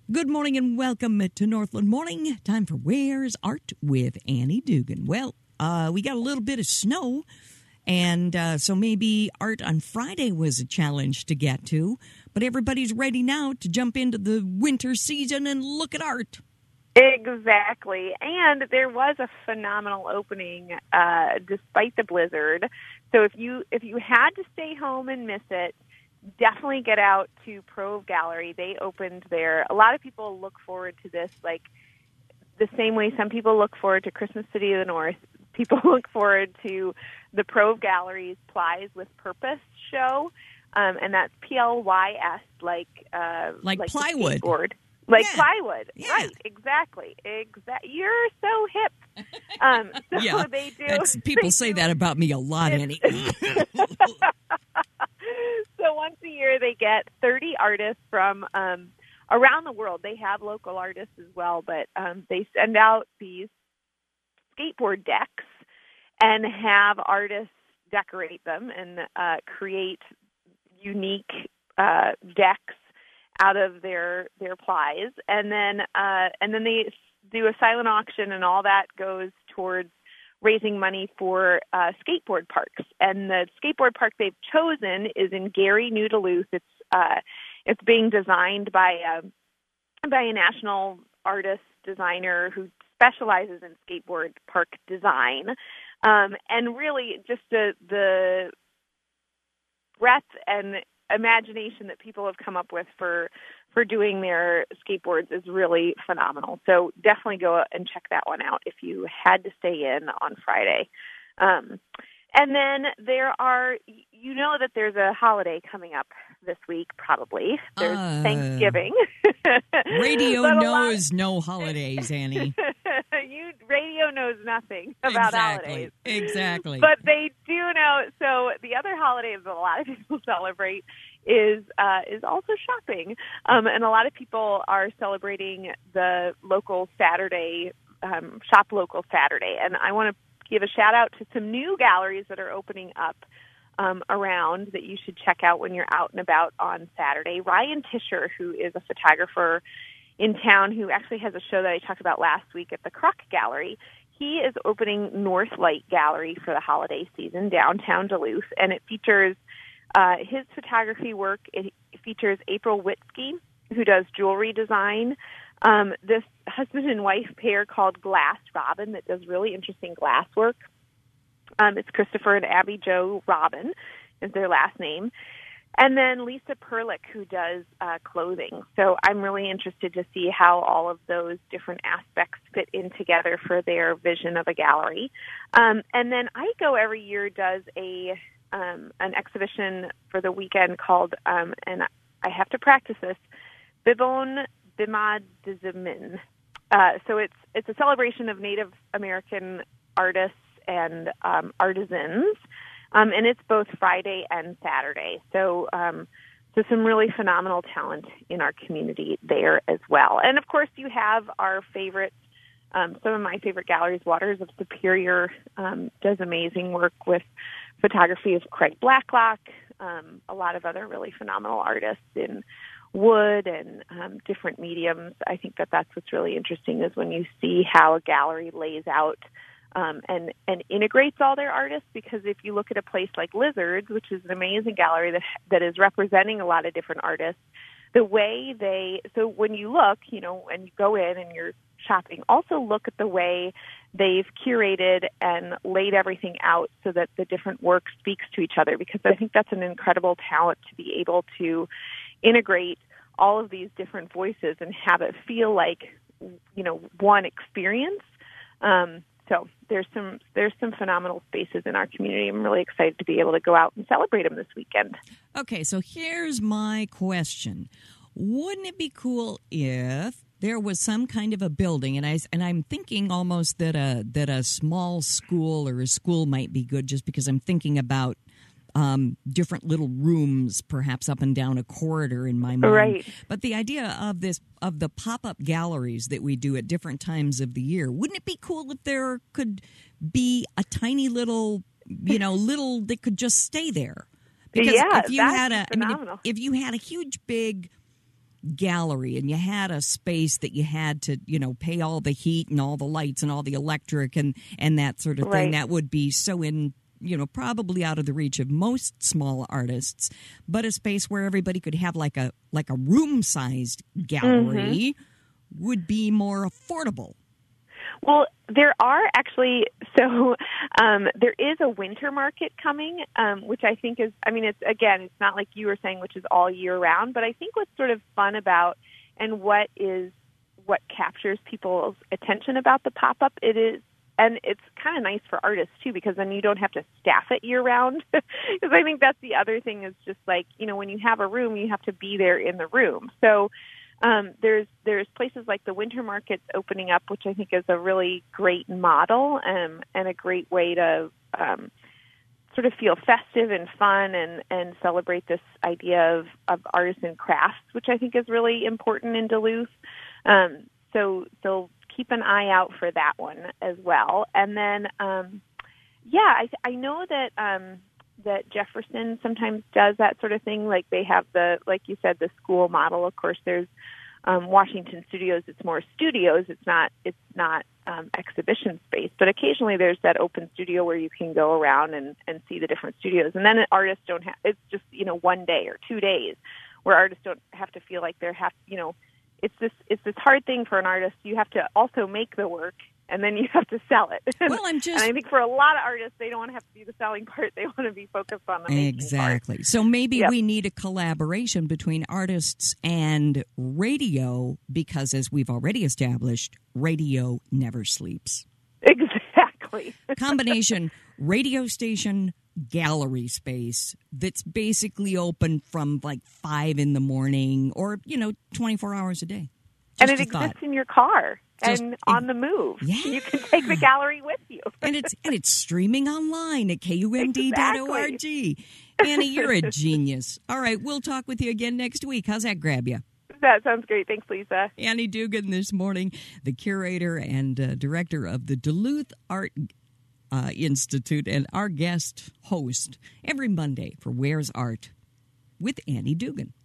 Good morning and welcome to Northland Morning. Time for Where's Art with Annie Dugan. Well, we got a little bit of snow, and so maybe art on Friday was a challenge to get to, but everybody's ready now to jump into the winter season and look at art. Exactly. And there was a phenomenal opening despite the blizzard. So if you had to stay home and miss it, definitely get out to Prove Gallery. They opened there. A lot of people look forward to this, like the same way some people look forward to Christmas City of the North. People look forward to the Prove Gallery's Plies with Purpose show, and that's PLYS, like plywood. Like plywood, right? Exactly. You're so hip. So they do. People say that about me a lot, Annie. So once a year, they get 30 artists from around the world. They have local artists as well, but they send out these skateboard decks and have artists decorate them and create unique decks out of their plies, and then they do a silent auction, and all that goes towards raising money for skateboard parks. And the skateboard park they've chosen is in Gary, New Duluth. It's being designed by a national artist designer who specializes in skateboard park design, and really just the breadth and imagination that people have come up with for doing their skateboards is really phenomenal. So definitely go and check that one out if you had to stay in on Friday. And then that there's a holiday coming up this week, probably. There's Thanksgiving. Radio knows no holidays, Annie. Radio knows nothing about holidays. Exactly. But they do know. So the other holiday that a lot of people celebrate is also shopping. And a lot of people are celebrating the local Saturday, Shop Local Saturday. And I want to give a shout out to some new galleries that are opening up around that you should check out when you're out and about on Saturday. Ryan Tischer, who is a photographer in town who actually has a show that I talked about last week at the Kruk Gallery, he is opening Northlight Gallery for the holiday season downtown Duluth, and it features his photography work. It features April Witzke, who does jewelry design, this husband and wife pair called Glass Robin that does really interesting glass work. It's Christopher and Abby Jo Robin is their last name. And then Lisa Perlick, who does clothing. So I'm really interested to see how all of those different aspects fit in together for their vision of a gallery. And then ICO every year does an exhibition for the weekend called, and I have to practice this, Bibon Bimad Dizimin. So it's a celebration of Native American artists and artisans. And it's both Friday and Saturday. So some really phenomenal talent in our community there as well. And, of course, you have our favorite, some of my favorite galleries. Waters of Superior does amazing work with photography of Craig Blacklock, a lot of other really phenomenal artists in wood and different mediums. I think that's what's really interesting is when you see how a gallery lays out and integrates all their artists, because if you look at a place like Lizards, which is an amazing gallery that is representing a lot of different artists, the way so when you look, and you go in and you're shopping, also look at the way they've curated and laid everything out so that the different work speaks to each other, because I think that's an incredible talent to be able to integrate all of these different voices and have it feel like, one experience. So there's some phenomenal spaces in our community. I'm really excited to be able to go out and celebrate them this weekend. Okay, so here's my question. Wouldn't it be cool if there was some kind of a building, and I'm thinking almost that a small school or a school might be good, just because I'm thinking about different little rooms, perhaps up and down a corridor in my mind. Right. But the idea of the pop-up galleries that we do at different times of the year, wouldn't it be cool if there could be a tiny little, little that could just stay there? Because if you had if you had a huge big gallery and you had a space that you had to, pay all the heat and all the lights and all the electric and that sort of thing, Right. that would be so probably out of the reach of most small artists, but a space where everybody could have like a room-sized gallery would be more affordable. Well, there are actually, there is a winter market coming, which I think is, it's not like you were saying, which is all year round, but I think what's sort of fun about and what captures people's attention about the pop-up, and it's kind of nice for artists, too, because then you don't have to staff it year-round. Because I think that's the other thing is just like, when you have a room, you have to be there in the room. So there's places like the winter markets opening up, which I think is a really great model and a great way to sort of feel festive and fun and celebrate this idea of artisan crafts, which I think is really important in Duluth. So keep an eye out for that one as well. And then, I know that Jefferson sometimes does that sort of thing. Like they have like you said, the school model. Of course, there's Washington Studios. It's more studios. It's not exhibition space. But occasionally there's that open studio where you can go around and see the different studios. And then artists don't have. It's just 1 day or 2 days where artists don't have to feel like it's this hard thing for an artist. You have to also make the work, and then you have to sell it. Well, and I think for a lot of artists, they don't want to have to do the selling part. They want to be focused on the making exactly. part. So maybe we need a collaboration between artists and radio because, as we've already established, radio never sleeps. Exactly. Combination radio station, gallery space that's basically open from like 5 a.m. or 24 hours a day. And it exists in your car and on the move. Yeah. You can take the gallery with you. and it's streaming online at KUND.org. Exactly. Annie, you're a genius. All right, we'll talk with you again next week. How's that grab you? That sounds great. Thanks, Lisa. Annie Dugan this morning, the curator and director of the Duluth Art Institute, and our guest host every Monday for Where's Art with Annie Dugan.